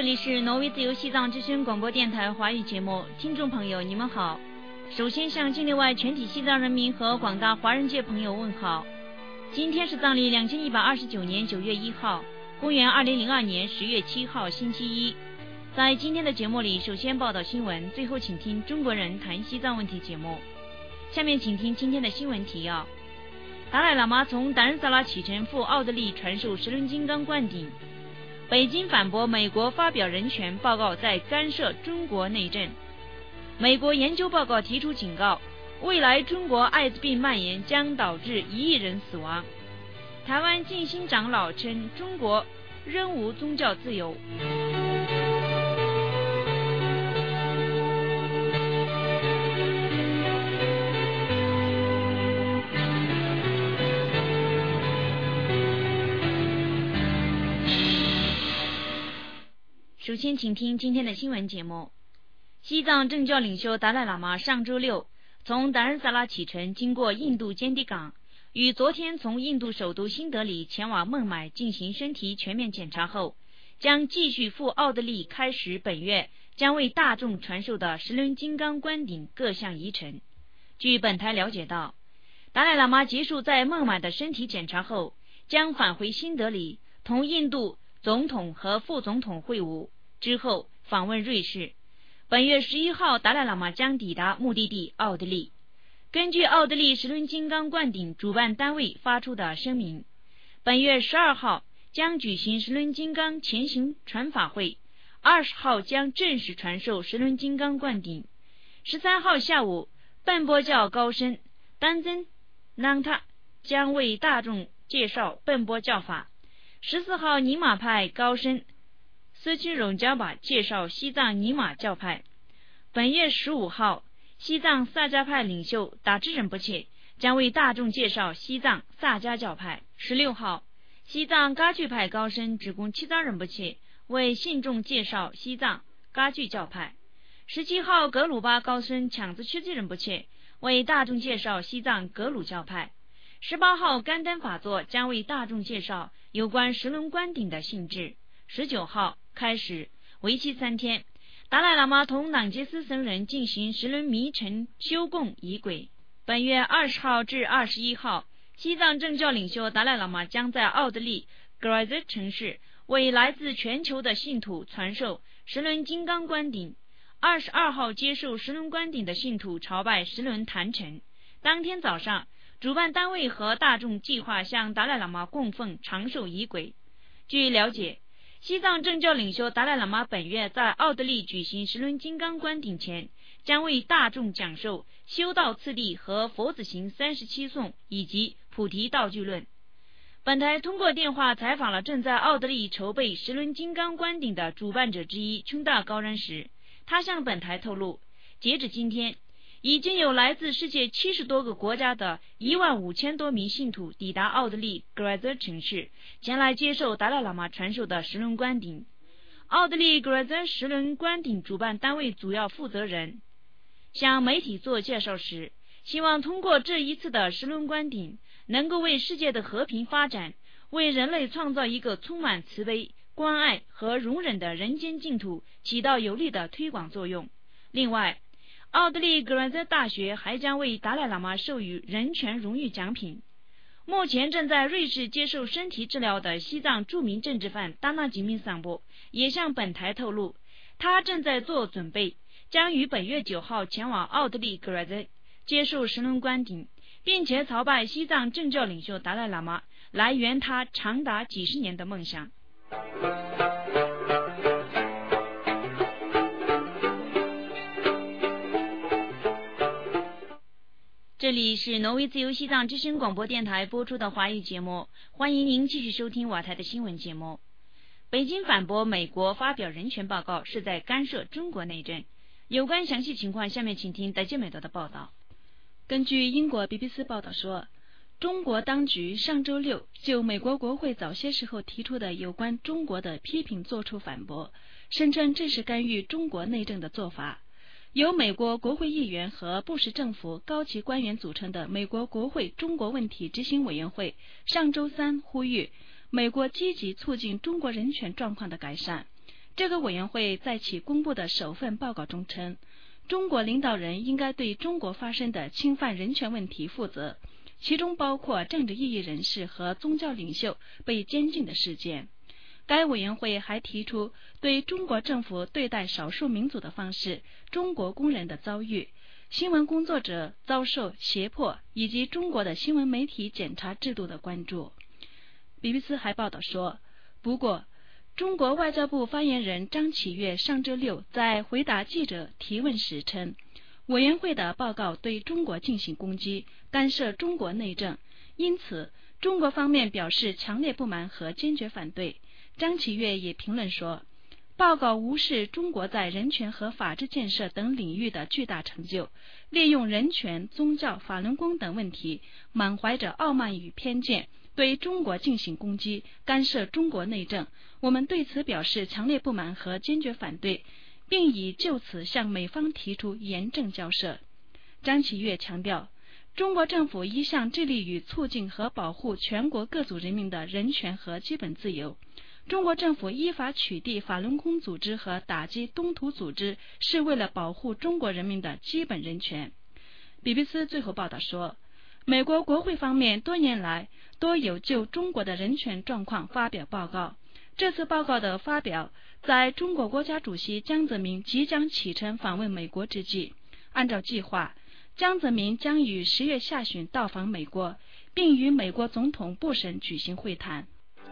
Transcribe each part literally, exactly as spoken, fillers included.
这里是挪威自由西藏之声广播电台华语节目，听众朋友你们好。首先向境内外全体西藏人民和广大华人界朋友问好。今天是藏历两千一百二十九年九月一号，公元二零零二年十月七号星期一。在今天的节目里，首先报道新闻，最后请听中国人谈西藏问题节目。下面请听今天的新闻提要。达赖喇嘛从达仁萨拉启程赴奥地利传授十轮金刚灌顶。北京反驳美国发表人权报告在干涉中国内政。美国研究报告提出警告，未来中国艾滋病蔓延将导致一亿人死亡。台湾静心长老称中国仍无宗教自由。首先请听今天的新闻节目。西藏政教领袖达赖喇嘛上周六从达仁萨拉启程，经过印度坚迪港，于昨天从印度首都新德里前往孟买进行身体全面检查后，将继续赴奥地利开始本月将为大众传授的十轮金刚灌顶各项仪程。据本台了解到，达赖喇嘛结束在孟买的身体检查后，将返回新德里同印度总统和副总统会晤，之后访问瑞士。本月十一号，达赖喇嘛将抵达目的地奥地利。根据奥地利十轮金刚灌顶主办单位发出的声明，本月十二号将举行十轮金刚前行传法会，二十号将正式传授十轮金刚灌顶。十三号下午，奔波教高僧丹增囊塔将为大众介绍奔波教法。十四号，尼玛派高僧斯基荣加巴介绍西藏尼玛教派。本月十五号，西藏萨迦派领袖达智仁波切将为大众介绍西藏萨迦教派。十六号，西藏噶举派高僧只贡七扎仁波切为信众介绍西藏噶举教派。十七号，格鲁巴高僧抢子屈吉仁波切为大众介绍西藏格鲁教派。十八号，甘丹法座将为大众介绍有关十轮灌顶的性质。十九号开始，为期三天，达赖喇嘛同朗杰斯僧人进行十轮迷尘修供仪轨。本月二十号至二十一号，西藏政教领袖达赖喇嘛将在奥地利格莱泽城市为来自全球的信徒传授十轮金刚灌顶。二十二号接受十轮灌顶的信徒朝拜十轮坛城。当天早上，主办单位和大众计划向达赖喇嘛供奉长寿仪轨。据了解，西藏政教领袖达赖喇嘛本月在奥地利举行十轮金刚灌顶前，将为大众讲授修道次第和佛子行三十七颂以及菩提道具论。本台通过电话采访了正在奥地利筹备十轮金刚灌顶的主办者之一琼大高人时，他向本台透露，截止今天，已经有来自世界七十多个国家的一万五千多名信徒抵达奥地利格莱泽城市，前来接受达赖喇嘛传授的十轮灌顶。奥地利格莱泽十轮灌顶主办单位主要负责人向媒体做介绍时，希望通过这一次的十轮灌顶，能够为世界的和平发展，为人类创造一个充满慈悲、关爱和容忍的人间净土起到有力的推广作用。另外，奥地利格兰泽大学还将为达赖喇嘛授予人权荣誉奖品。目前正在瑞士接受身体治疗的西藏著名政治犯达纳吉米桑波也向本台透露，他正在做准备，将于本月九号前往奥地利格兰泽接受十轮灌顶，并且朝拜西藏政教领袖达赖喇嘛，来圆他长达几十年的梦想。这里是挪威自由西藏之声广播电台播出的华语节目，欢迎您继续收听瓦台的新闻节目。北京反驳美国发表人权报告是在干涉中国内政。有关详细情况，下面请听德杰美德的报道。 根据英国 B B C 报道说，中国当局上周六就美国国会早些时候提出的有关中国的批评作出反驳，声称这是干预中国内政的做法。由美国国会议员和布什政府高级官员组成的美国国会中国问题执行委员会上周三呼吁美国积极促进中国人权状况的改善， 这个委员会在其公布的首份报告中称，中国领导人应该对中国发生的侵犯人权问题负责，其中包括政治异议人士和宗教领袖被监禁的事件。该委员会还提出对中国政府对待少数民族的方式、中国工人的遭遇、新闻工作者遭受胁迫以及中国的新闻媒体检查制度的关注。B B C 还报道说，不过中国外交部发言人张启岳上周六在回答记者提问时称，委员会的报告对中国进行攻击，干涉中国内政，因此中国方面表示强烈不满和坚决反对。张启岳也评论说，报告无视中国在人权和法治建设等领域的巨大成就，利用人权、宗教、法轮功等问题，满怀着傲慢与偏见，对中国进行攻击，干涉中国内政。我们对此表示强烈不满和坚决反对，并已就此向美方提出严正交涉。张启岳强调，中国政府一向致力于促进和保护全国各族人民的人权和基本自由。中国政府依法取缔法轮功组织和打击东土组织，是为了保护中国人民的基本人权。B B C 最后报道说，美国国会方面多年来都有就中国的人权状况发表报告。这次报告的发表，在中国国家主席江泽民即将启程访问美国之际，按照计划，江泽民将于十月下旬到访美国，并与美国总统布什举行会谈。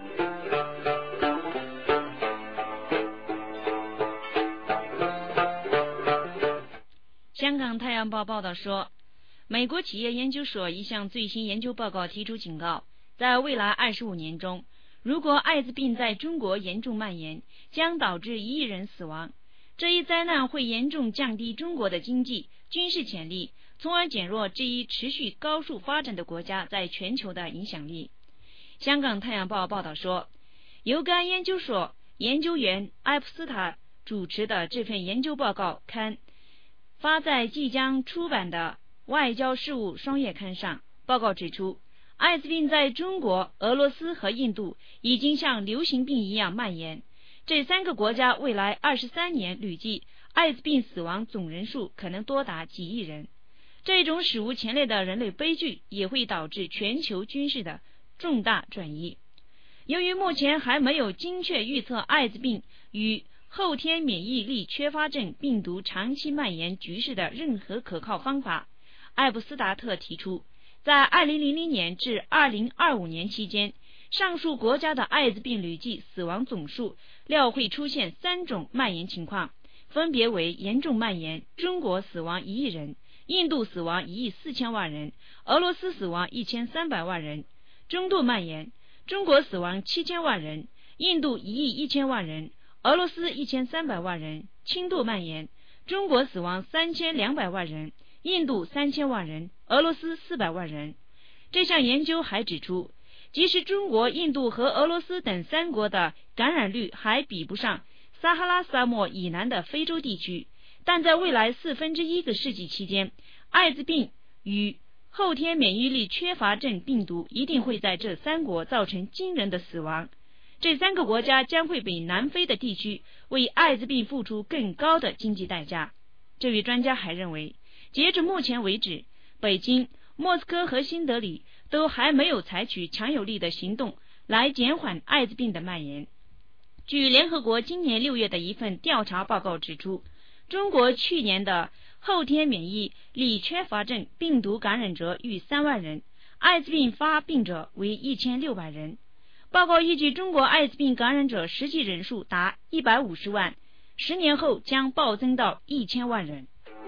香港太阳报报道说，美国企业研究所一项最新研究报告提出警告，在未来二十五年中，如果艾滋病在中国严重蔓延，将导致一亿人死亡。这一灾难会严重降低中国的经济、军事潜力，从而减弱这一持续高速发展的国家在全球的影响力。香港太阳报报道说，由该研究所研究员埃普斯塔主持的这份研究报告刊发在即将出版的外交事务双月刊上。报告指出，艾滋病在中国、俄罗斯和印度已经像流行病一样蔓延。这三个国家未来二十三年累计艾滋病死亡总人数可能多达几亿人。这种史无前例的人类悲剧也会导致全球军事的重大转移。由于目前还没有精确预测艾滋病与后天免疫力缺乏症病毒长期蔓延局势的任何可靠方法，艾布斯达特提出，在二零零零年至二零二五年期间，上述国家的艾滋病累计死亡总数料会出现三种蔓延情况，分别为严重蔓延，中国死亡一亿人，印度死亡一亿四千万人，俄罗斯死亡一千三百万人；中度蔓延，中国死亡七千万人，印度一亿一千万人，俄罗斯一千三百万人；轻度蔓延，中国死亡三千两百万人，印度三千万人，俄罗斯四百万人。这项研究还指出，即使中国、印度和俄罗斯等三国的感染率还比不上撒哈拉沙漠以南的非洲地区，但在未来四分之一个世纪期间，艾滋病与后天免疫力缺乏症病毒一定会在这三国造成惊人的死亡。这三个国家将会比南非的地区为艾滋病付出更高的经济代价。这位专家还认为，截至目前为止，北京、莫斯科和新德里都还没有采取强有力的行动来减缓艾滋病的蔓延。据联合国今年六月的一份调查报告指出，中国去年的后天免疫力缺乏症病毒感染者逾三万人，艾滋病发病者为一千六百人。报告预计，中国艾滋病感染者实际人数达一百五十万，十年后将暴增到一千万人。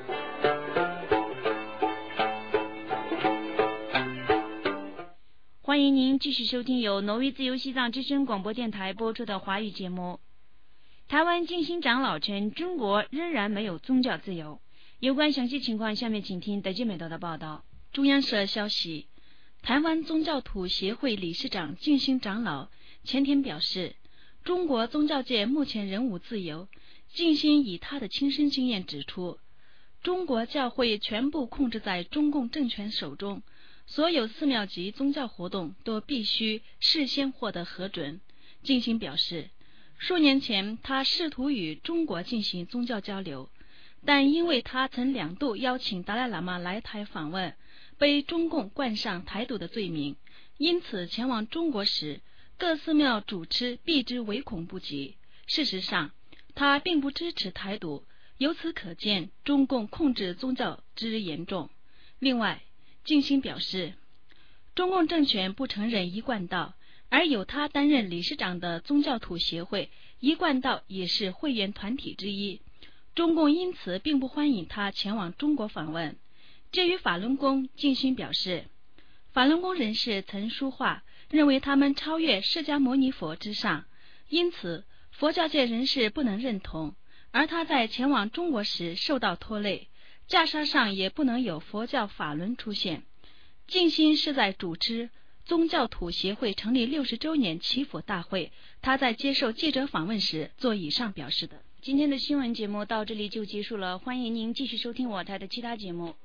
欢迎您继续收听由挪威自由西藏之声广播电台播出的华语节目。台湾静心长老称，中国仍然没有宗教自由。有关详细情况，下面请听德基美德的报道。 中央社消息，台湾宗教徒协会理事长静心长老前天表示，中国宗教界目前仍无自由。静心以他的亲身经验指出，中国教会全部控制在中共政权手中，所有寺庙及宗教活动都必须事先获得核准。静心表示， 数年前，他试图与中国进行宗教交流，但因为他曾两度邀请达赖喇嘛来台访问，被中共冠上台独的罪名，因此前往中国时，各寺庙主持避之唯恐不及。事实上，他并不支持台独，由此可见中共控制宗教之严重。另外，静心表示，中共政权不承认一贯道，而有他担任理事长的宗教土协会一贯道也是会员团体之一，中共因此并不欢迎他前往中国访问。至于法轮功，静心表示，法轮功人士曾书话，认为他们超越释迦牟尼佛之上，因此佛教界人士不能认同，而他在前往中国时受到拖累，袈裟上也不能有佛教法轮出现。静心是在主持宗教土协会成立六十周年祈福大会，他在接受记者访问时做以上表示的。 今天的新闻节目到这里就结束了，欢迎您继续收听我台的其他节目。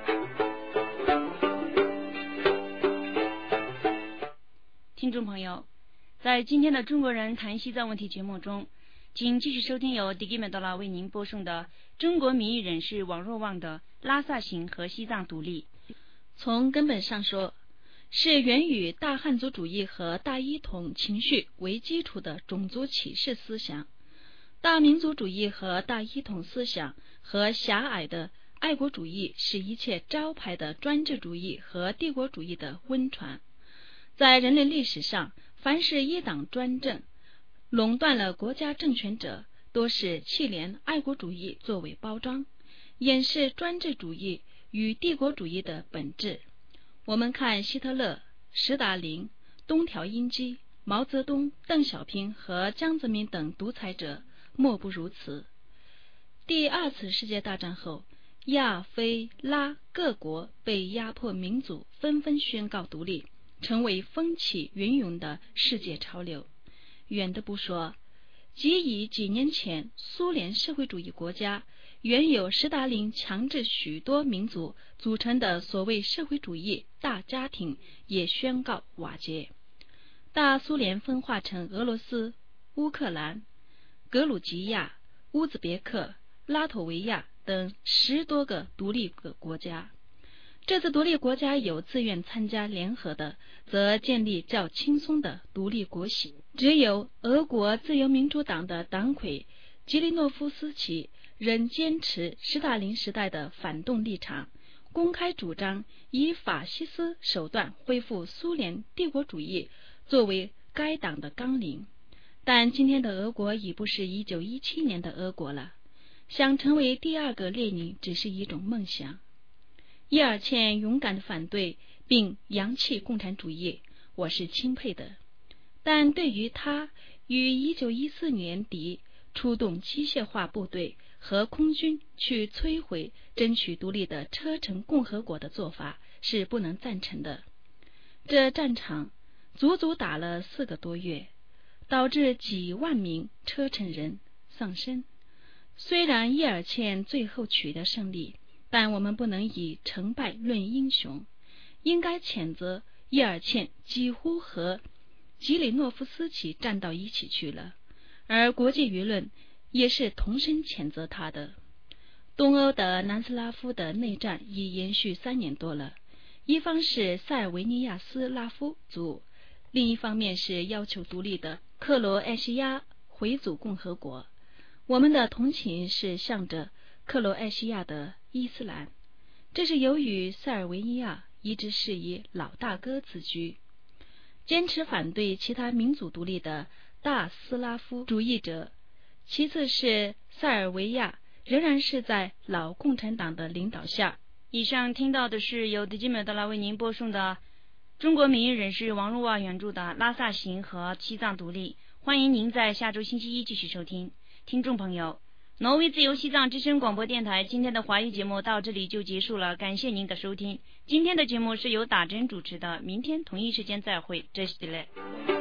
听众朋友，在今天的中国人谈西藏问题节目中，请继续收听由迪基美多拉为您播送的中国民意人士王若望的拉萨行和西藏独立。 从根本上说，是源于大汉族主义和大一统情绪为基础的种族歧视思想，大民族主义和大一统思想和狭隘的爱国主义是一切招牌的专制主义和帝国主义的温床。在人类历史上，凡是一党专政垄断了国家政权者，多是弃联爱国主义作为包装，掩饰专制主义与帝国主义的本质。我们看希特勒、史达林、东条英机、毛泽东、邓小平和江泽民等独裁者，莫不如此。第二次世界大战后，亚非拉各国被压迫民族纷纷宣告独立，成为风起云涌的世界潮流。远的不说，即以几年前苏联社会主义国家原有斯大林强制许多民族组成的所谓社会主义大家庭也宣告瓦解。大苏联分化成俄罗斯、乌克兰、格鲁吉亚、乌兹别克、拉脱维亚等十多个独立国家。这次独立国家有自愿参加联合的，则建立较轻松的独立国玺。只有俄国自由民主党的党魁吉里诺夫斯基仍坚持斯大林时代的反动立场，公开主张以法西斯手段恢复苏联帝国主义作为该党的纲领。但今天的俄国已不是一九一七年的俄国了，想成为第二个列宁只是一种梦想。叶尔茜勇敢地反对并扬弃共产主义，我是钦佩的。但对于他于一九一四年底出动机械化部队和空军去摧毁争取独立的车臣共和国的做法是不能赞成的。这战场足足打了四个多月，导致几万名车臣人丧生。虽然叶尔茜最后取得胜利，但我们不能以成败论英雄，应该谴责叶尔茜几乎和吉里诺夫斯基站到一起去了，而国际舆论也是同声谴责他的。东欧的南斯拉夫的内战已延续三年多了，一方是塞尔维尼亚斯拉夫族，另一方面是要求独立的克罗埃西亚回族共和国。我们的同情是向着克罗埃西亚的伊斯兰，这是由于塞尔维尼亚一直是以老大哥自居，坚持反对其他民族独立的大斯拉夫主义者。其次是塞尔维亚仍然是在老共产党的领导下。 以上听到的是由迪基美德拉为您播送的中国民意人士王若望原著的《拉萨行和西藏独立》，欢迎您在下周星期一继续收听。听众朋友，挪威自由西藏之声广播电台今天的华语节目到这里就结束了，感谢您的收听。今天的节目是由打针主持的，明天同一时间再会，这是的嘞。